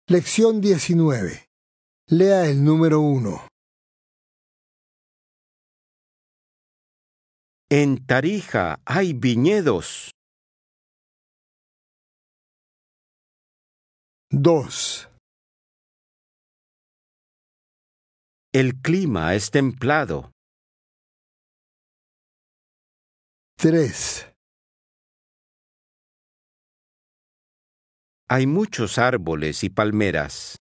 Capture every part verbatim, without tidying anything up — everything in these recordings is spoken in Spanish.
Lección diecinueve. Lea el número uno. En Tarija hay viñedos. Dos. El clima es templado. Tres. Hay muchos árboles y palmeras.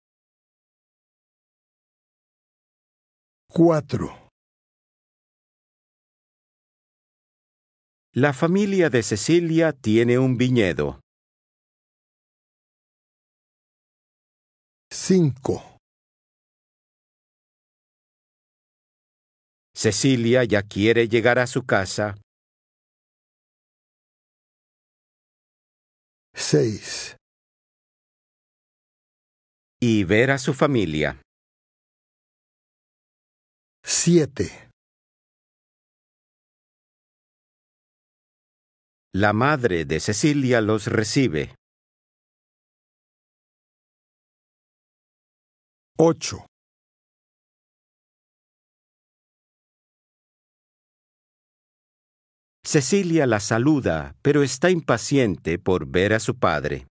Cuatro. La familia de Cecilia tiene un viñedo. Cinco. Cecilia ya quiere llegar a su casa. Seis. Y ver a su familia. Siete. La madre de Cecilia los recibe. Ocho. Cecilia la saluda, pero está impaciente por ver a su padre.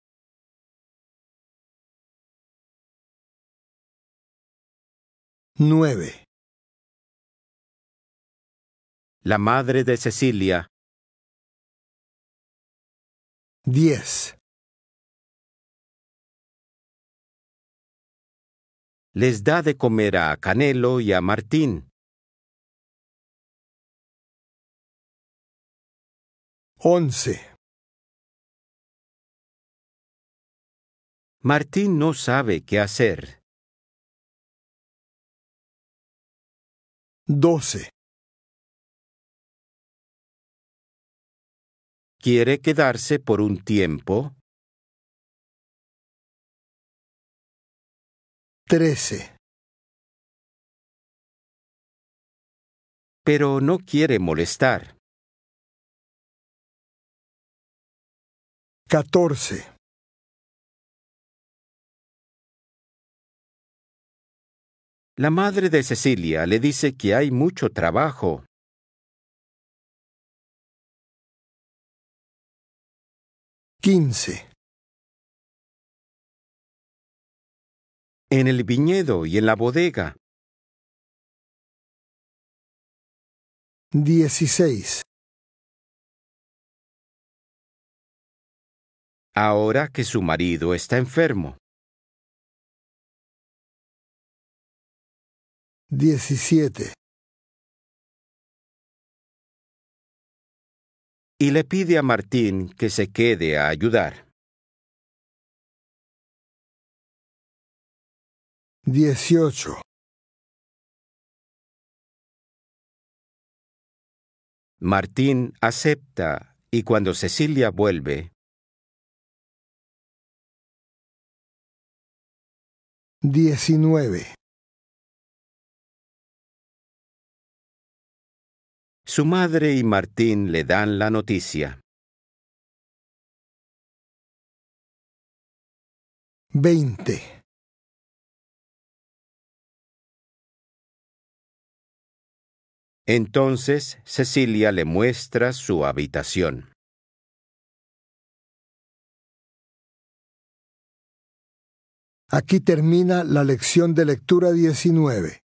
Nueve. La madre de Cecilia Diez. les da de comer a Canelo y a Martín. Once. Martín no sabe qué hacer. Doce. Quiere quedarse por un tiempo. Trece. Pero no quiere molestar. Catorce. La madre de Cecilia le dice que hay mucho trabajo. Quince. En el viñedo y en la bodega. Dieciséis. Ahora que su marido está enfermo. Diecisiete. Y le pide a Martín que se quede a ayudar. Dieciocho. Martín acepta y cuando Cecilia vuelve, Diecinueve. su madre y Martín le dan la noticia. Veinte. Entonces Cecilia le muestra su habitación. Aquí termina la lección de lectura diecinueve.